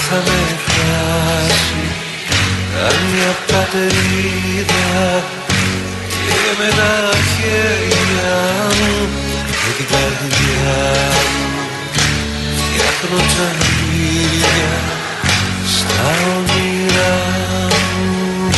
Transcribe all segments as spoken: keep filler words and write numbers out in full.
θα με χάσει καμιά πατρίδα και με τα χέρια μου και την καρδιά μου φτιάχνω τσαγίδια στα όνειρά μου.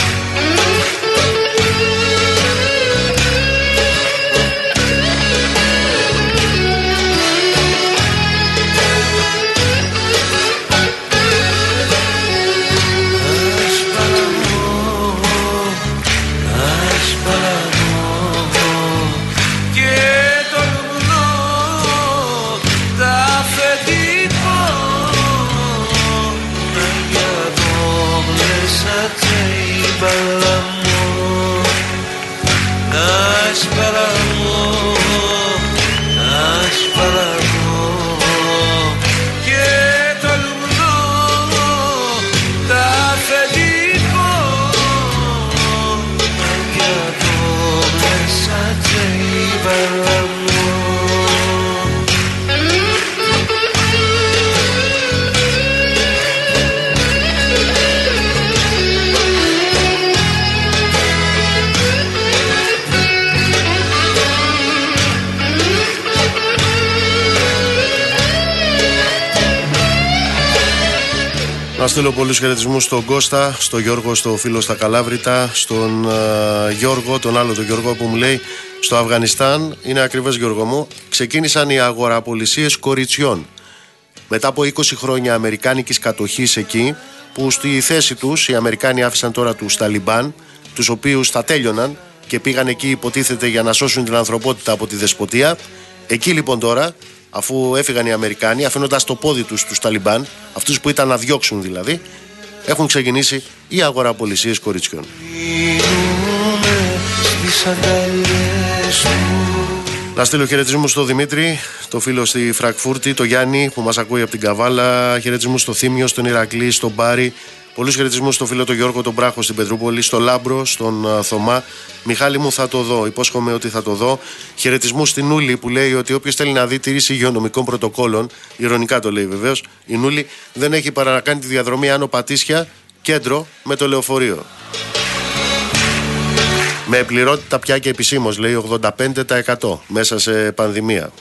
Να στείλω πολλούς χαιρετισμούς στον Κώστα, στον Γιώργο, στο φίλο στα Καλάβρητα, στον uh, Γιώργο, τον άλλο τον Γιώργο που μου λέει στο Αφγανιστάν, είναι ακριβές Γιώργο μου, ξεκίνησαν οι αγοραπολισίες κοριτσιών. Μετά από είκοσι χρόνια αμερικάνικης κατοχής εκεί, που στη θέση τους οι Αμερικάνοι άφησαν τώρα τους Ταλιμπάν, τους οποίους τα τέλειωναν και πήγαν εκεί υποτίθεται για να σώσουν την ανθρωπότητα από τη δεσποτεία. Εκεί λοιπόν τώρα, αφού έφυγαν οι Αμερικάνοι, αφήνοντας το πόδι τους τους Ταλιμπάν, αυτούς που ήταν να διώξουν δηλαδή, έχουν ξεκινήσει οι αγοραπολισίες κοριτσιών. Να στείλω χαιρετισμούς στο Δημήτρη, το φίλο στη Φραγκφούρτη, το Γιάννη που μας ακούει από την Καβάλα, χαιρετισμούς στο Θήμιο, στον Ηρακλή, στον Μπάρι. Πολλούς χαιρετισμούς στο φίλο τον Γιώργο τον Μπράχο στην Πετρούπολη, στο Λάμπρο, στον uh, Θωμά. Μιχάλη μου, θα το δω, υπόσχομαι ότι θα το δω. Χαιρετισμούς στην Νούλη που λέει ότι όποιος θέλει να δει τήρηση υγειονομικών πρωτοκόλων, ηρωνικά το λέει βεβαίως, η Νούλη δεν έχει παρά να κάνει τη διαδρομή Άνω Πατήσια, κέντρο με το λεωφορείο. Με πληρότητα πια και επισήμως λέει ογδόντα πέντε τοις εκατό μέσα σε πανδημία.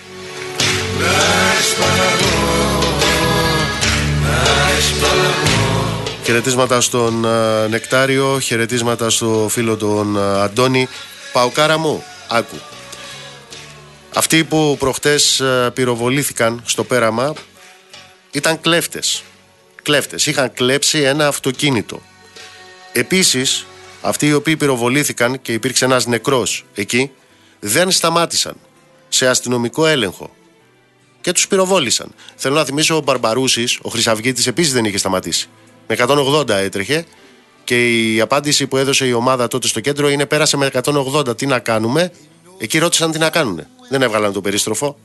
Χαιρετίσματα στον uh, Νεκτάριο, χαιρετίσματα στο φίλο τον uh, Αντώνη. Παοκάρα μου, άκου. Αυτοί που προχτές uh, πυροβολήθηκαν στο πέραμα ήταν κλέφτες. Κλέφτες, είχαν κλέψει ένα αυτοκίνητο. Επίσης, αυτοί οι οποίοι πυροβολήθηκαν και υπήρξε ένας νεκρός εκεί, δεν σταμάτησαν σε αστυνομικό έλεγχο και τους πυροβόλησαν. Θέλω να θυμίσω ο Μπαρμπαρούσης, ο Χρυσαυγίτης, επίσης δεν είχε σταματήσει. Με εκατόν ογδόντα έτρεχε και η απάντηση που έδωσε η ομάδα τότε στο κέντρο είναι πέρασε με εκατόν ογδόντα, τι να κάνουμε. Εκεί ρώτησαν τι να κάνουνε. Δεν έβγαλαν το περίστροφο.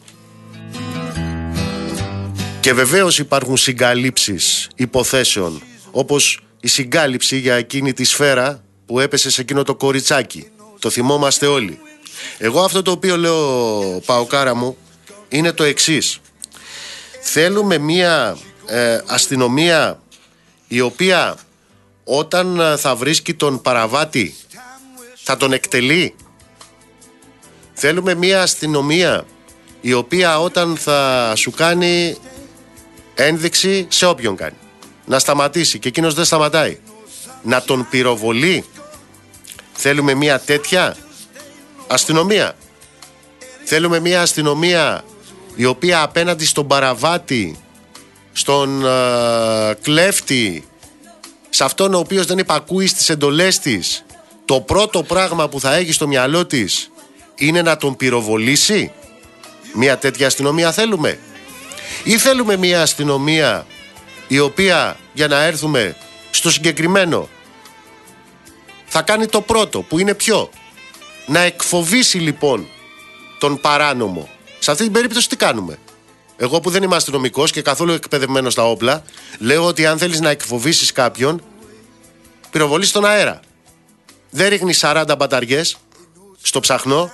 Και βεβαίως υπάρχουν συγκαλύψεις υποθέσεων, όπως η συγκάλυψη για εκείνη τη σφαίρα που έπεσε σε εκείνο το κοριτσάκι. Το θυμόμαστε όλοι. Εγώ αυτό το οποίο λέω, Παοκάρα μου, είναι το εξής. Θέλουμε μια ε, αστυνομία η οποία όταν θα βρίσκει τον παραβάτη θα τον εκτελεί. Θέλουμε μια αστυνομία η οποία όταν θα σου κάνει ένδειξη σε όποιον κάνει να σταματήσει και εκείνος δεν σταματάει, να τον πυροβολεί. Θέλουμε μια τέτοια αστυνομία. Θέλουμε μια αστυνομία η οποία απέναντι στον παραβάτη, στον uh, κλέφτη, σε αυτόν ο οποίος δεν υπακούει στις εντολές της, το πρώτο πράγμα που θα έχει στο μυαλό της είναι να τον πυροβολήσει. Μια τέτοια αστυνομία θέλουμε? Ή θέλουμε μια αστυνομία η οποία, για να έρθουμε στο συγκεκριμένο, θα κάνει το πρώτο που είναι ποιο? Να εκφοβήσει λοιπόν τον παράνομο. Σε αυτή την περίπτωση τι κάνουμε? Εγώ που δεν είμαι αστυνομικός και καθόλου εκπαιδευμένος στα όπλα, λέω ότι αν θέλεις να εκφοβήσεις κάποιον, πυροβολείς στον αέρα. Δεν ρίχνεις σαράντα μπαταριές στο ψαχνό.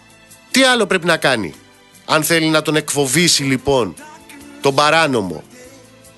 Τι άλλο πρέπει να κάνει? Αν θέλει να τον εκφοβήσει λοιπόν τον παράνομο,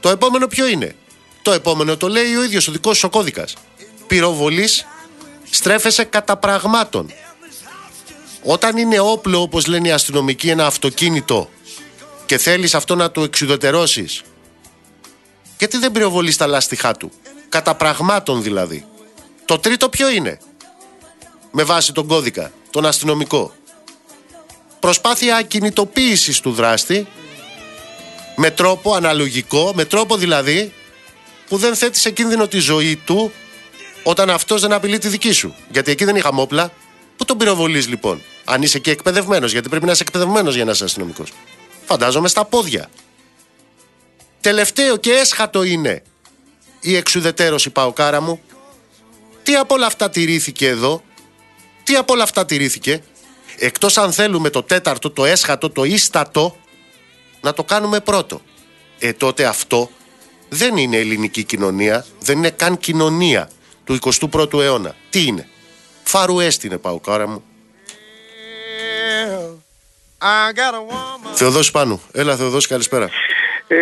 Το επόμενο ποιο είναι? Το επόμενο το λέει ο ίδιος ο δικός σου ο κώδικας. Πυροβολής, στρέφεσαι κατά πραγμάτων. Όταν είναι όπλο, όπως λένε οι αστυνομικοί, ένα αυτοκίνητο και θέλεις αυτό να το εξουδετερώσεις, γιατί δεν πυροβολείς τα λάστιχά του? Κατά πραγμάτων δηλαδή. Το τρίτο ποιο είναι? Με βάση τον κώδικα, τον αστυνομικό. Προσπάθεια ακινητοποίησης του δράστη με τρόπο αναλογικό, με τρόπο δηλαδή που δεν θέτει σε κίνδυνο τη ζωή του όταν αυτός δεν απειλεί τη δική σου. Γιατί εκεί δεν είχαμε όπλα. Πού τον πυροβολείς λοιπόν? Αν είσαι και εκπαιδευμένος, γιατί πρέπει να είσαι εκπαιδευμένος για να είσαι αστυνομικός. Φαντάζομαι στα πόδια. Τελευταίο και έσχατο είναι η εξουδετερώση, Παοκάρα μου. Τι από όλα αυτά τηρήθηκε εδώ? Τι από όλα αυτά τηρήθηκε? Εκτός αν θέλουμε το τέταρτο, το έσχατο, το ίστατο να το κάνουμε πρώτο. Ε τότε αυτό δεν είναι ελληνική κοινωνία, δεν είναι καν κοινωνία του εικοστού πρώτου αιώνα. Τι είναι? Φαρουέστη είναι, Παοκάρα μου. Θεοδόση Πάνου. Έλα Θεοδόση, καλησπέρα. Ε,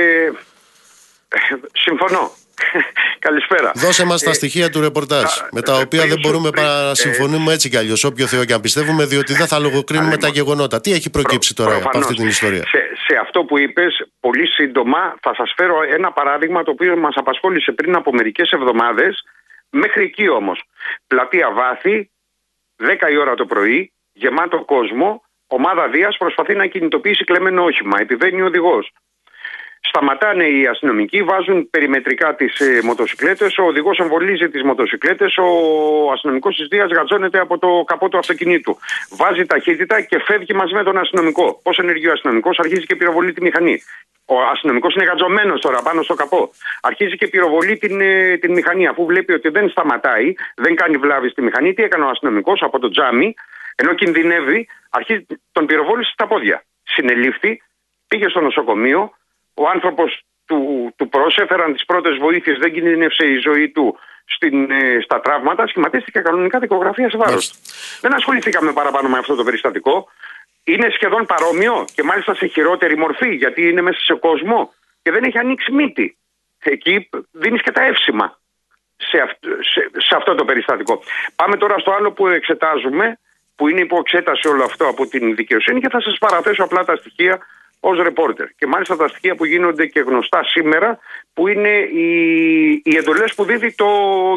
συμφωνώ. Καλησπέρα. Δώσε μας τα ε, στοιχεία του ρεπορτάζ, ε, με τα ε, οποία ε, δεν μπορούμε παρά να συμφωνούμε έτσι κι αλλιώς, όποιο Θεό και αν πιστεύουμε, διότι δεν θα λογοκρίνουμε τα γεγονότα. Τι έχει προκύψει προ, τώρα προφανώς, από αυτή την ιστορία? Σε, σε αυτό που είπες, πολύ σύντομα θα σας φέρω ένα παράδειγμα το οποίο μας απασχόλησε πριν από μερικές εβδομάδες. Μέχρι εκεί όμως. Πλατεία Βάθη, δέκα η ώρα το πρωί, γεμάτο κόσμο, ομάδα Δίας προσπαθεί να κινητοποιήσει κλεμμένο όχημα. Επιβαίνει ο οδηγός. Σταματάνε οι αστυνομικοί, βάζουν περιμετρικά τις ε, μοτοσικλέτες, ο οδηγός εμβολίζει τις μοτοσικλέτες, ο αστυνομικός της Δίας γατζώνεται από το καπό του αυτοκινήτου. Βάζει ταχύτητα και φεύγει μαζί με τον αστυνομικό. Πώς ενεργεί ο αστυνομικός? Αρχίζει και πυροβολεί τη μηχανή. Ο αστυνομικός είναι γατζωμένος τώρα πάνω στο καπό. Αρχίζει και πυροβολεί την, ε, την μηχανή. Αφού βλέπει ότι δεν σταματάει, δεν κάνει βλάβη στη μηχανή, τι έκανε ο αστυνομικός? Από το τζάμι, ενώ κινδυνεύει, αρχίζει τον πυροβόλησε στα πόδια. Συνελήφθη, πήγε στο νοσοκομείο. Ο άνθρωπος του, του προσέφεραν τις πρώτες βοήθειες, δεν κινδύνευσε η ζωή του στην, ε, στα τραύματα, σχηματίστηκε κανονικά δικογραφία σε βάρος. Δεν ασχοληθήκαμε παραπάνω με αυτό το περιστατικό. Είναι σχεδόν παρόμοιο και μάλιστα σε χειρότερη μορφή, γιατί είναι μέσα σε κόσμο και δεν έχει ανοίξει μύτη. Εκεί δίνεις και τα εύσημα σε, αυ, σε, σε αυτό το περιστατικό. Πάμε τώρα στο άλλο που εξετάζουμε, που είναι υπό εξέταση όλο αυτό από την δικαιοσύνη, και θα σας παραθέσω απλά τα στοιχεία ως ρεπόρτερ. Και μάλιστα τα στοιχεία που γίνονται και γνωστά σήμερα, που είναι οι, οι εντολές που δίδει το,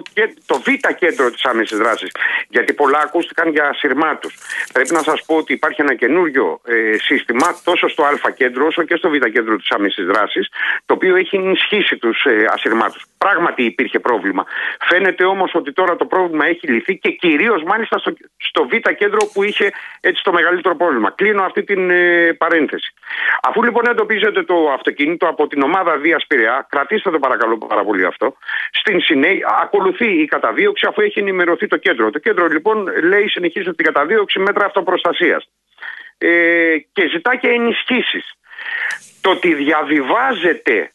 το Β κέντρο της άμεσης δράσης. Γιατί πολλά ακούστηκαν για ασυρμάτους. Πρέπει να σας πω ότι υπάρχει ένα καινούριο ε, σύστημα, τόσο στο Α κέντρο όσο και στο Β κέντρο της άμεσης δράσης, το οποίο έχει ενισχύσει τους ε, ασυρμάτους. Πράγματι υπήρχε πρόβλημα. Φαίνεται όμως ότι τώρα το πρόβλημα έχει λυθεί και κυρίως μάλιστα στο, στο Β κέντρο που είχε έτσι το μεγαλύτερο πρόβλημα. Κλείνω αυτή την ε, παρένθεση. Αφού λοιπόν εντοπίζεται το αυτοκίνητο από την ομάδα Δίας Πειραιά, κρατήστε το παρακαλώ πάρα πολύ αυτό, στην συνέχεια ακολουθεί η καταδίωξη αφού έχει ενημερωθεί το κέντρο. Το κέντρο λοιπόν λέει συνεχίζεται την καταδίωξη μέτρα αυτοπροστασίας ε, και ζητά και ενισχύσεις. Το ότι διαβιβάζεται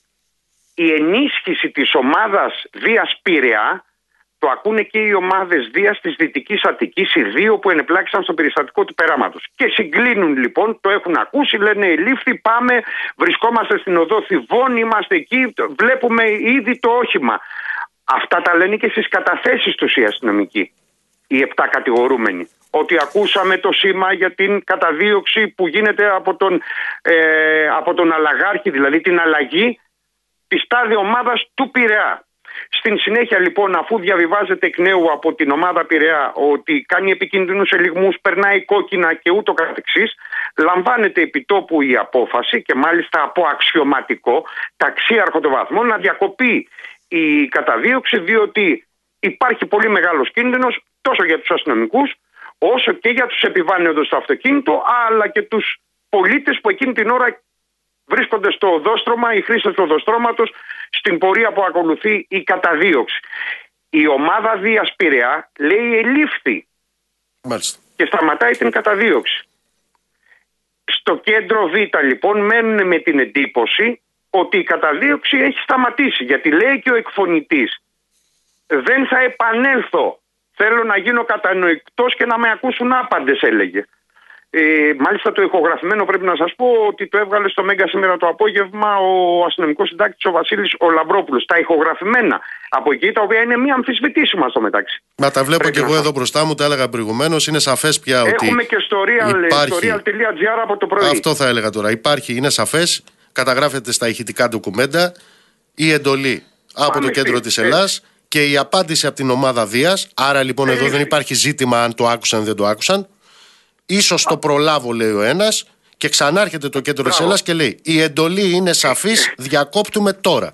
η ενίσχυση της ομάδας Δίας Πειραιά το ακούνε και οι ομάδες Δίας της Δυτικής Αττικής, οι δύο που ενεπλάκησαν στο περιστατικό του περάματος. Και συγκλίνουν λοιπόν, το έχουν ακούσει, λένε ελήφθη, πάμε, βρισκόμαστε στην οδό Θηβών, είμαστε εκεί, βλέπουμε ήδη το όχημα. Αυτά τα λένε και στις καταθέσεις τους οι αστυνομικοί, οι επτά κατηγορούμενοι. Ότι ακούσαμε το σήμα για την καταδίωξη που γίνεται από τον, ε, από τον αλλαγάρχη, δηλαδή την αλλαγή της τάδε ομάδας του Πειραιά. Στην συνέχεια λοιπόν, αφού διαβιβάζεται εκ νέου από την ομάδα Πειραιά ότι κάνει επικίνδυνους ελιγμούς, περνάει κόκκινα και ούτω καθεξής, λαμβάνεται επιτόπου η απόφαση και μάλιστα από αξιωματικό ταξίαρχο των βαθμών να διακοπεί η καταδίωξη, διότι υπάρχει πολύ μεγάλος κίνδυνος τόσο για τους αστυνομικούς όσο και για τους επιβάλλοντες στο αυτοκίνητο, αλλά και τους πολίτες που εκείνη την ώρα βρίσκονται στο οδόστρωμα, οι χρήστες του οδοστρώματος, στην πορεία που ακολουθεί η καταδίωξη. Η ομάδα Δίας Πειραιά λέει ελήφθη και σταματάει την καταδίωξη. Στο κέντρο Β λοιπόν μένουν με την εντύπωση ότι η καταδίωξη έχει σταματήσει, γιατί λέει και ο εκφωνητής δεν θα επανέλθω, θέλω να γίνω κατανοητός και να με ακούσουν άπαντες, έλεγε. Ε, μάλιστα το ηχογραφημένο πρέπει να σας πω ότι το έβγαλε στο Μέγκα σήμερα το απόγευμα ο αστυνομικός συντάκτης ο Βασίλης ο Λαμπρόπουλος. Τα ηχογραφημένα από εκεί, τα οποία είναι μη αμφισβητήσιμα στο μεταξύ. Μα τα βλέπω και εγώ σας... εδώ μπροστά μου, τα έλεγα προηγουμένως. Είναι σαφές πια Έχουμε ότι. Έχουμε και στο real τελεία τζι άρ από το πρωί. Αυτό θα έλεγα τώρα. Υπάρχει, είναι σαφές, καταγράφεται στα ηχητικά ντοκουμέντα η εντολή από Πάμε το κέντρο της Ελλάς και η απάντηση από την ομάδα Δίας. Άρα λοιπόν ε, εδώ ε, δεν υπάρχει ζήτημα αν το άκουσαν ή δεν το άκουσαν. Ίσως το προλάβω, λέει ο ένας, και ξανάρχεται το κέντρο της Ελλάς και λέει: η εντολή είναι σαφής, διακόπτουμε τώρα.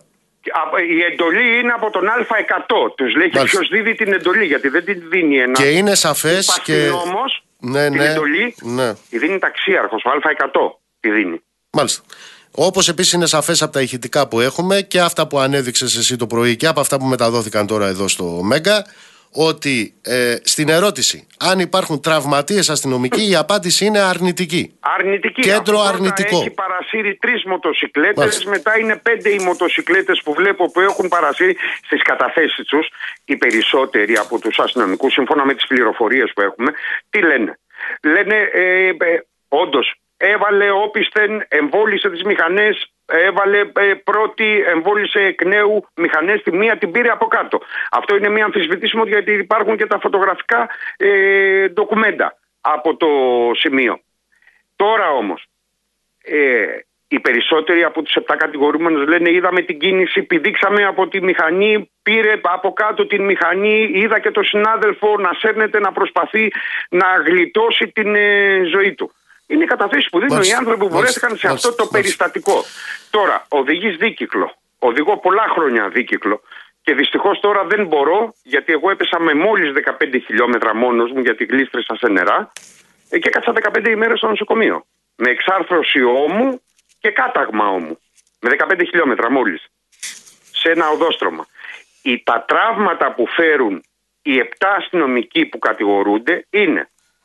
Η εντολή είναι από τον Α εκατό. Τους λέει και ποιος δίδει την εντολή, γιατί δεν την δίνει ένα. Και είναι σαφές και. Όμως, ναι, την ναι, εντολή ναι. τη δίνει ταξίαρχος, ο Α εκατό τη δίνει. Μάλιστα. Όπως επίσης είναι σαφές από τα ηχητικά που έχουμε και αυτά που ανέδειξες εσύ το πρωί και από αυτά που μεταδόθηκαν τώρα εδώ στο Μέγκα, ότι ε, στην ερώτηση αν υπάρχουν τραυματίες αστυνομικοί η απάντηση είναι αρνητική. Αρνητική. Κέντρο Αυτό αρνητικό. Έχει παρασύρει τρεις μοτοσικλέτες, μετά είναι πέντε οι μοτοσικλέτες που βλέπω που έχουν παρασύρει στις καταθέσεις τους. Οι περισσότεροι από τους αστυνομικούς, σύμφωνα με τις πληροφορίες που έχουμε, τι λένε. Λένε ε, ε, όντως έβαλε όπισθεν, εμβόλισε τις μηχανές, έβαλε ε, πρώτη, εμβόλισε εκ νέου μηχανές, τη μία την πήρε από κάτω. Αυτό είναι μία αμφισβητήσιμο, γιατί υπάρχουν και τα φωτογραφικά ε, ντοκουμέντα από το σημείο. Τώρα όμως, ε, οι περισσότεροι από τους επτά κατηγορούμενους λένε: είδαμε την κίνηση, πηδήξαμε από τη μηχανή, πήρε από κάτω την μηχανή, είδα και τον συνάδελφο να σέρνεται, να προσπαθεί να γλιτώσει την ε, ζωή του. Είναι οι καταθέσεις που δίνουν οι άνθρωποι που βρέθηκαν σε αυτό το περιστατικό. Τώρα, οδηγείς δίκυκλο. Οδηγώ πολλά χρόνια δίκυκλο. Και δυστυχώς τώρα δεν μπορώ, γιατί εγώ έπεσα με μόλις δεκαπέντε χιλιόμετρα μόνος μου, γιατί γλίστρισα σε νερά, και έκατσα δεκαπέντε ημέρες στο νοσοκομείο. Με εξάρθρωση ώμου και κάταγμα ώμου. Με δεκαπέντε χιλιόμετρα μόλις. Σε ένα οδόστρωμα. Οι, τα τραύματα που φέρουν οι επτά αστυνομικοί που κατηγορούνται είναι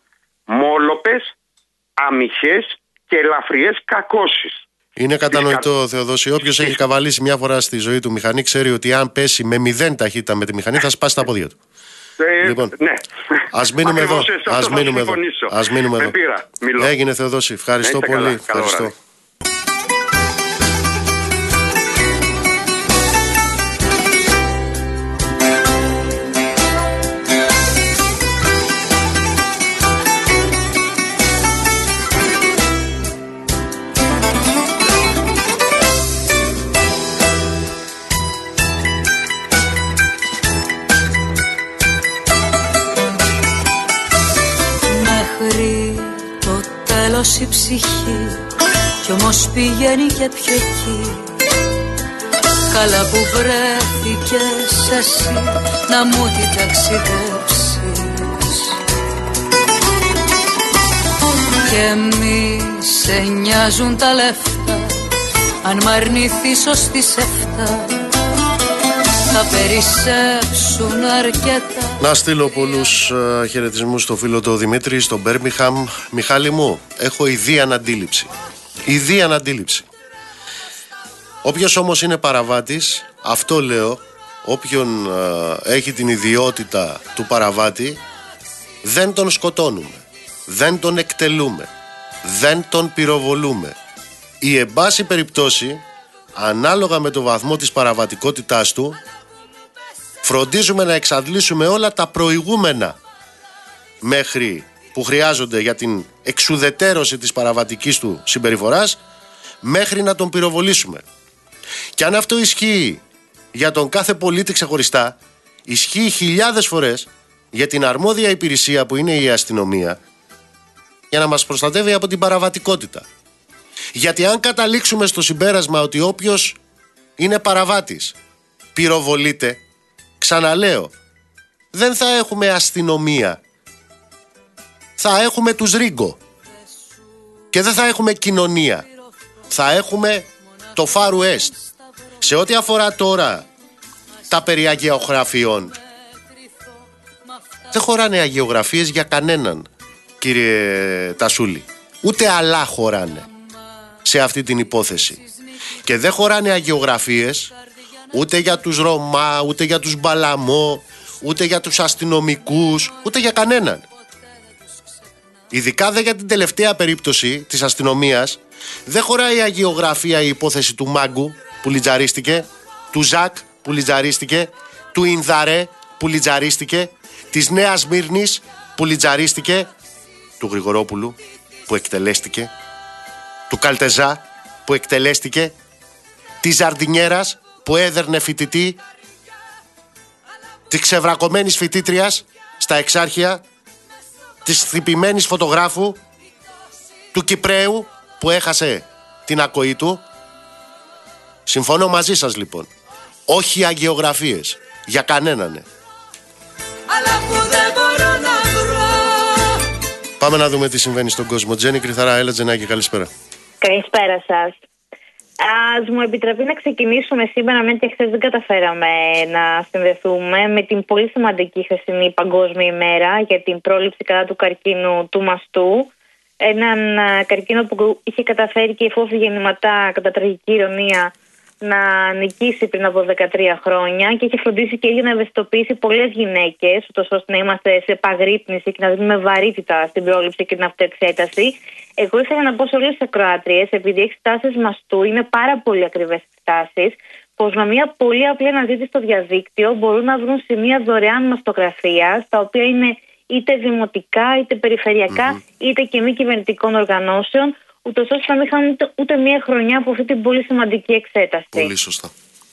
μόλοπες, αμυχές και ελαφριές κακώσεις. Είναι κατανοητό, κα... Θεοδόση. Όποιος έχει καβαλήσει μια φορά στη ζωή του μηχανή ξέρει ότι αν πέσει με μηδέν ταχύτητα με τη μηχανή θα σπάσει τα πόδια του. Ε, λοιπόν, ναι. Ας μείνουμε εδώ. Ας μείνουμε εδώ. Ας μείνουμε εδώ. Πήρα, Έγινε, Θεοδόση. Ευχαριστώ πολύ. Καλά, Ευχαριστώ. Καλά, η ψυχή κι όμως πηγαίνει και πιο εκεί. Καλά που βρέθηκες εσύ να μου την ταξιδέψεις. Και μη σε νοιάζουν τα λεφτά, αν μ' αρνηθείς ως τις εφτά θα περισσέψουν αρκετά. Να στείλω πολλούς uh, χαιρετισμούς στο φίλο του Δημήτρη στο Μπέρμιχαμ. Μιχάλη μου, έχω ιδία αναντίληψη. Ιδία αναντίληψη. Όποιος όμως είναι παραβάτης, αυτό λέω, όποιον uh, έχει την ιδιότητα του παραβάτη, δεν τον σκοτώνουμε, δεν τον εκτελούμε, δεν τον πυροβολούμε. Ή εν πάση περιπτώσει, ανάλογα με το βαθμό της παραβατικότητάς του, φροντίζουμε να εξαντλήσουμε όλα τα προηγούμενα μέχρι που χρειάζονται για την εξουδετέρωση της παραβατικής του συμπεριφοράς, μέχρι να τον πυροβολήσουμε. Και αν αυτό ισχύει για τον κάθε πολίτη ξεχωριστά, ισχύει χιλιάδες φορές για την αρμόδια υπηρεσία που είναι η αστυνομία, για να μας προστατεύει από την παραβατικότητα. Γιατί αν καταλήξουμε στο συμπέρασμα ότι όποιος είναι παραβάτης πυροβολείται, ξαναλέω, δεν θα έχουμε αστυνομία. Θα έχουμε τους Ρίγκο. Και δεν θα έχουμε κοινωνία. Θα έχουμε το Far West. Σε ό,τι αφορά τώρα τα περί αγιογραφιών, δεν χωράνε αγιογραφίες για κανέναν, κύριε Τασούλη. Ούτε αλά χωράνε σε αυτή την υπόθεση. Και δεν χωράνε αγιογραφίες ούτε για τους Ρωμά, ούτε για τους Μπαλαμό, ούτε για τους αστυνομικούς, ούτε για κανέναν. Ειδικά δε για την τελευταία περίπτωση της αστυνομίας, δεν χωράει η αγιογραφία η υπόθεση του Μάγκου που λιτζαρίστηκε, του Ζακ που λιτζαρίστηκε, του Ινδαρέ που λιτζαρίστηκε, της Νέας Σμύρνης που λιτζαρίστηκε, του Γρηγορόπουλου που εκτελέστηκε, του Καλτεζά που εκτελέστηκε, της Ζαρντινιέρας που έδερνε φοιτητή, της ξεβρακωμένης φοιτήτριας στα Εξάρχεια, της χτυπημένης φωτογράφου, του Κυπρέου που έχασε την ακοή του. Συμφωνώ μαζί σας λοιπόν. Όχι αγιογραφίες. Για κανέναν. Αλλά που δεν μπορώ να βρω. Πάμε να δούμε τι συμβαίνει στον κόσμο. Τζέννη Κρυθαρά, έλα Τζενάκη, καλησπέρα. Καλησπέρα σας. Ας μου επιτραπεί να ξεκινήσουμε σήμερα, με ότι χθες δεν καταφέραμε να συνδεθούμε, με την πολύ σημαντική χθεσινή Παγκόσμια ημέρα για την πρόληψη κατά του καρκίνου του μαστού. Έναν καρκίνο που είχε καταφέρει και η φόβη γεννηματά, κατά τραγική ηρωνία, να νικήσει πριν από δεκατρία χρόνια και έχει φροντίσει και ίδιο να ευαισθητοποιήσει πολλές γυναίκες, ούτως ώστε να είμαστε σε επαγρύπνηση και να δίνουμε βαρύτητα στην πρόληψη και την αυτοεξέταση. Εγώ ήθελα να πω σε όλες τις ακροάτριες, επειδή οι εξετάσεις μαστού είναι πάρα πολύ ακριβές εξετάσεις, πως με μια πολύ απλή αναζήτηση στο διαδίκτυο μπορούν να βρουν σημεία δωρεάν μαστογραφίας, τα οποία είναι είτε δημοτικά, είτε περιφερειακά, mm-hmm. είτε και μη κυβερνητικών οργανώσεων, ούτως ώστε να μην χάνουν ούτε, ούτε μία χρονιά από αυτή την πολύ σημαντική εξέταση. Πολύ σωστά.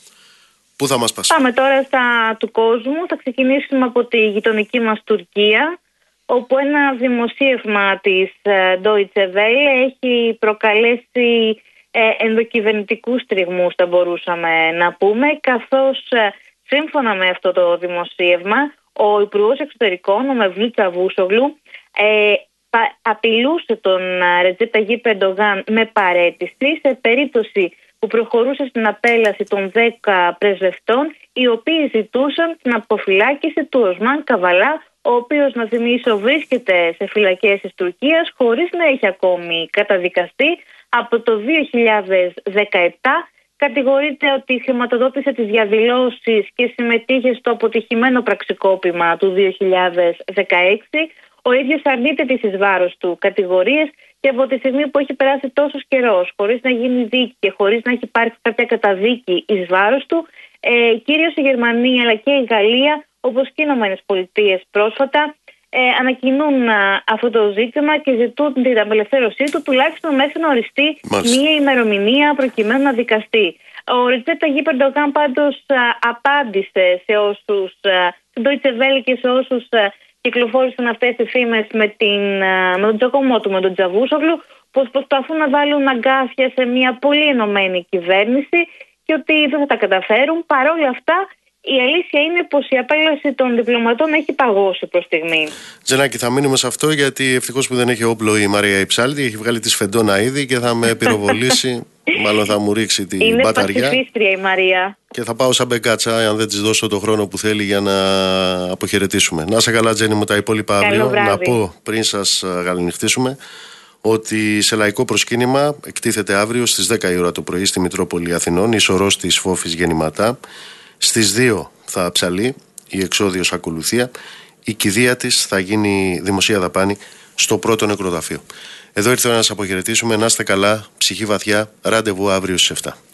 Πού θα μας πας? Πάμε τώρα στα του κόσμου. Θα ξεκινήσουμε από τη γειτονική μας Τουρκία, όπου ένα δημοσίευμα της Deutsche Welle έχει προκαλέσει ε, ενδοκυβερνητικούς τριγμούς, θα μπορούσαμε να πούμε, καθώς ε, σύμφωνα με αυτό το δημοσίευμα, ο Υπουργός Εξωτερικών, ο Μevlut Cavusoglu, ε, απειλούσε τον Ρετζέπ Ταγίπ Ερντογάν με παραίτηση σε περίπτωση που προχωρούσε στην απέλαση των δέκα πρεσβευτών, οι οποίοι ζητούσαν την αποφυλάκηση του Οσμάν Καβαλά, ο οποίος, να θυμίσω, βρίσκεται σε φυλακές της Τουρκίας χωρίς να έχει ακόμη καταδικαστεί από το δύο χιλιάδες δεκαεπτά. Κατηγορείται ότι χρηματοδότησε τις διαδηλώσεις και συμμετείχε στο αποτυχημένο πραξικόπημα του δύο χιλιάδες δεκαέξι. Ο ίδιος αρνείται τις εις βάρος του κατηγορίες και από τη στιγμή που έχει περάσει τόσος καιρός χωρίς να γίνει δίκη και χωρίς να έχει υπάρξει κάποια καταδίκη εις βάρος του, ε, κυρίως η Γερμανία αλλά και η Γαλλία, όπως και οι Ηνωμένες Πολιτείες πρόσφατα, ε, ανακοινούν α, αυτό το ζήτημα και ζητούν την απελευθέρωσή του, τουλάχιστον μέχρι να οριστεί Μάλιστα. μία ημερομηνία προκειμένου να δικαστεί. Ο Ρετζέπ Ταγίπ Ερντογάν πάντως α, απάντησε σε όσους, στην Deutsche Welle και σε όσους α, κυκλοφόρησαν αυτές τις φήμες με, την, με τον τζακωμό του, με τον Τσαβούσογλου, πως προσπαθούν να βάλουν αγκάθια σε μια πολύ ενωμένη κυβέρνηση και ότι δεν θα τα καταφέρουν. Παρ' όλα αυτά, η αλήθεια είναι πως η απέλαση των διπλωματών έχει παγώσει προς στιγμή. Τζενάκη, θα μείνουμε σε αυτό, γιατί ευτυχώς που δεν έχει όπλο η Μαρία Υψάλτη, έχει βγάλει τη σφεντόνα ήδη και θα με πυροβολήσει. Μάλλον θα μου ρίξει την είναι μπαταριά. Είναι πασιφίστρια η Μαρία. Και θα πάω σαν μπεκάτσα, αν δεν της δώσω το χρόνο που θέλει για να αποχαιρετήσουμε. Να σε καλά, Τζέννη μου, τα υπόλοιπα αύριο. Να πω πριν σας γαληνυχτήσουμε ότι σε λαϊκό προσκύνημα εκτίθεται αύριο στις δέκα η ώρα το πρωί στη Μητρόπολη Αθηνών η σωρός της Φόφης Γεννηματά. Στις δύο θα ψαλεί η εξώδιος ακολουθία. Η κηδεία της θα γίνει δημοσία δαπάνη στο πρώτο νεκροταφείο. Εδώ ήρθε να σας αποχαιρετήσουμε. Να είστε καλά, ψυχή βαθιά. Ραντεβού αύριο στις επτά.